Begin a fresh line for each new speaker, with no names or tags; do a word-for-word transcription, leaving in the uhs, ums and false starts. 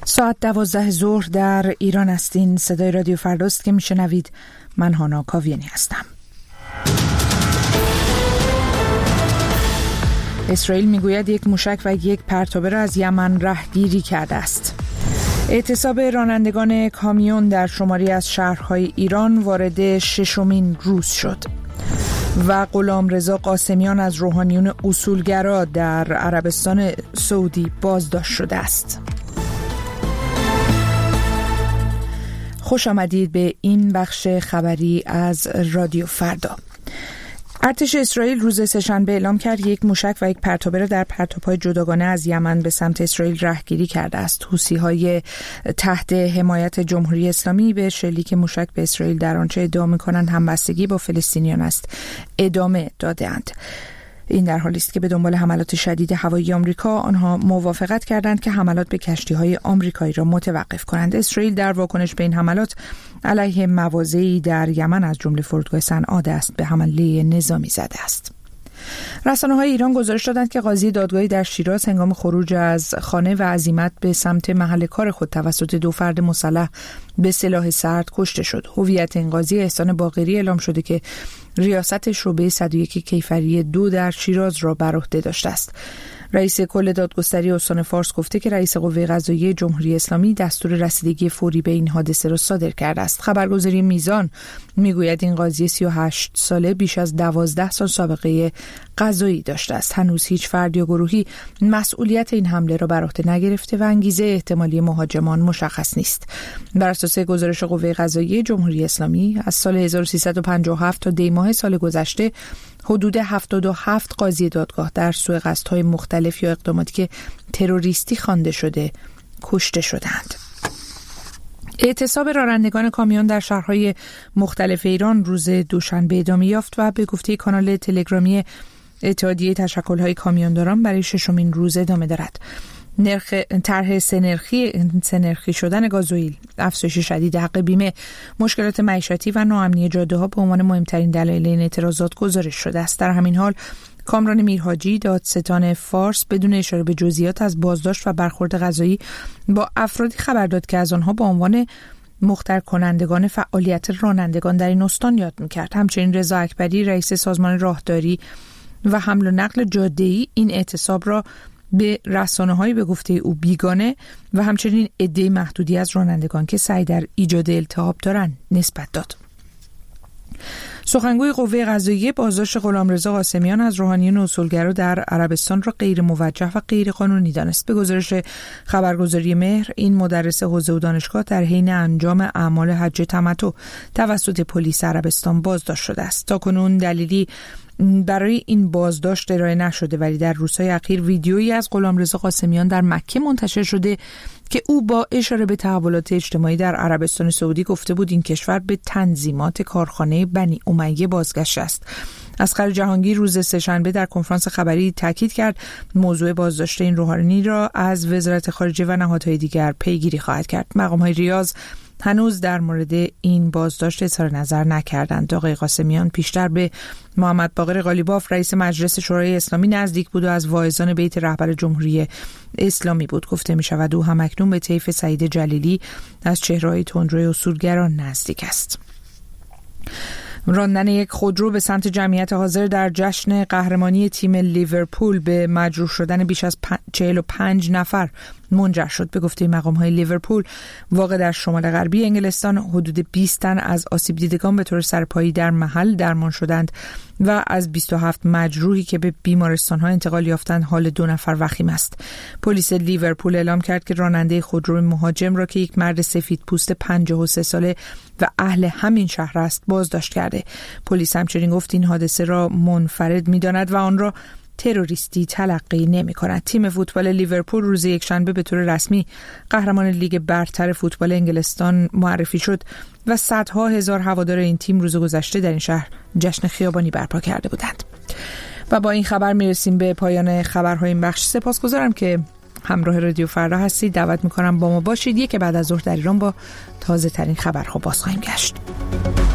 ساعت دوازده ظهر در ایران هستین. صدای رادیو فرداست که میشنوید. من هانا کاویانی هستم. اسرائیل میگوید یک موشک و یک پرتابه را از یمن رهگیری کرده است. اعتصاب رانندگان کامیون در شماری از شهرهای ایران وارد ششمین روز شد و غلامرضا قاسمیان از روحانیون اصولگرا در عربستان سعودی بازداشت شده است. خوش آمدید به این بخش خبری از رادیو فردا. ارتش اسرائیل روز سه‌شنبه اعلام کرد یک موشک و یک پرتابه را در پرتاب‌های جداگانه از یمن به سمت اسرائیل رهگیری کرده است. حوثی‌های تحت حمایت جمهوری اسلامی به شلیک موشک به اسرائیل در آنچه ادعا می‌کنند همبستگی با فلسطینیان است ادامه داده‌اند. این در حالی است که به دنبال حملات شدید هوایی آمریکا آنها موافقت کردند که حملات به کشتی‌های آمریکایی را متوقف کنند. اسرائیل در واکنش به این حملات علیه مواضعی در یمن از جمله فرودگاه صنعا دست به حمله نظامی زده است. رسانه‌های ایران گزارش دادند که قاضی دادگاهی در شیراز هنگام خروج از خانه و عزیمت به سمت محل کار خود توسط دو فرد مسلح به سلاح سرد کشته شد. هویت این قاضی احسان باقری اعلام شده که ریاست شعبه صد و یک کیفری دو در شیراز را بر عهده داشته است. رئیس کل دادگستری استان فارس گفته که رئیس قوه قضاییه جمهوری اسلامی دستور رسیدگی فوری به این حادثه را صادر کرده است. خبرگزاری میزان میگوید این قاضی سی و هشت ساله بیش از دوازده سال سابقه قضایی داشته است. هنوز هیچ فرد یا گروهی مسئولیت این حمله را بر عهده نگرفته و انگیزه احتمالی مهاجمان مشخص نیست. بر اساس گزارش قوه قضاییه جمهوری اسلامی از سال هزار و سیصد و پنجاه و هفت تا دی ماه سال گذشته حدود هفتاد و هفت قاضی دادگاه در سوء قصدهای مختلف یا اقداماتی که تروریستی خوانده شده کشته شدند. اعتصاب رانندگان کامیون در شهرهای مختلف ایران روز دوشنبه ادامه یافت و به گفته کانال تلگرامی اتحادیه تشکل‌های کامیونداران برای ششمین روز ادامه دارد. نرخ طرح سنرخی سنرخی شدن گازوئیل، افزایش شدید حق بیمه، مشکلات معیشتی و ناامنی جاده‌ها به عنوان مهمترین دلایل این اعتراضات گزارش شده است. در همین حال کامران میرحاجی، دادستان فارس، بدون اشاره به جزئیات از بازداشت و برخورد قضایی با افرادی خبر داد که از آنها به عنوان مخطر کنندگان فعالیت رانندگان در این استان یاد می‌کرد. همچنین رضا اکبری، رئیس سازمان راهداری و حمل و نقل جاده‌ای، این اعتصاب را به رسانه‌های به گفته او بیگانه و همچنین عده محدودی از رانندگان که سعی در ایجاد التهاب دارند نسبت داد. سخنگوی قوه قضاییه بازداشت غلامرضا قاسمیان از روحانیون اصولگرا در عربستان را غیر موجه و غیر قانونی دانست. به گزارش خبرگزاری مهر، این مدرس حوزه و دانشگاه در حین انجام اعمال حج تمتع توسط پلیس عربستان بازداشت شده است. تاکنون دلیلی برای این بازداشت ارائه نشده، ولی در روزهای اخیر ویدیویی از غلامرضا قاسمیان در مکه منتشر شده که او با اشاره به تحولات اجتماعی در عربستان سعودی گفته بود این کشور به تنظیمات کارخانه بنی امیه بازگشت است. اصغر جهانگیر روز سه‌شنبه در کنفرانس خبری تاکید کرد موضوع بازداشت این روحانی را از وزارت خارجه و نهادهای دیگر پیگیری خواهد کرد. مقام‌های ریاض هنوز در مورد این بازداشت اظهار نظر نکردند. آقای قاسمیان پیشتر به محمد باقر قالیباف، رئیس مجلس شورای اسلامی، نزدیک بود و از واعظان بیت رهبر جمهوری اسلامی بود. گفته می شود او همکنون به طیف سعید جلیلی از چهره‌های تندروی اصولگران نزدیک است. راندن یک خودرو به سمت جمعیت حاضر در جشن قهرمانی تیم لیورپول به مجروح شدن بیش از چهل و پنج نفر منجر شد. به گفته مقام‌های لیورپول واقع در شمال غربی انگلستان، حدود بیست تن از آسیب دیدگان به طور سرپایی در محل درمان شدند و از بیست و هفت مجروحی که به بیمارستان‌ها انتقال یافتند حال دو نفر وخیم است. پلیس لیورپول اعلام کرد که راننده خودرو مهاجم را که یک مرد سفید پوست پنجاه و سه ساله و اهل همین شهر است بازداشت کرده. پلیس همچنین گفت این حادثه را منفرد می‌داند و آن را تروریستی تلقی نمی کند. تیم فوتبال لیورپول روز یکشنبه به طور رسمی قهرمان لیگ برتر فوتبال انگلستان معرفی شد و صدها هزار هوادار این تیم روز گذشته در این شهر جشن خیابانی برپا کرده بودند. و با این خبر میرسیم به پایان خبرهای این بخش. سپاسگزارم که همراه رادیو فردا هستید. دعوت میکنم با ما باشید. یک بعد از ظهر در ایران با تازه ترین خبرها باز خواهیم گشت.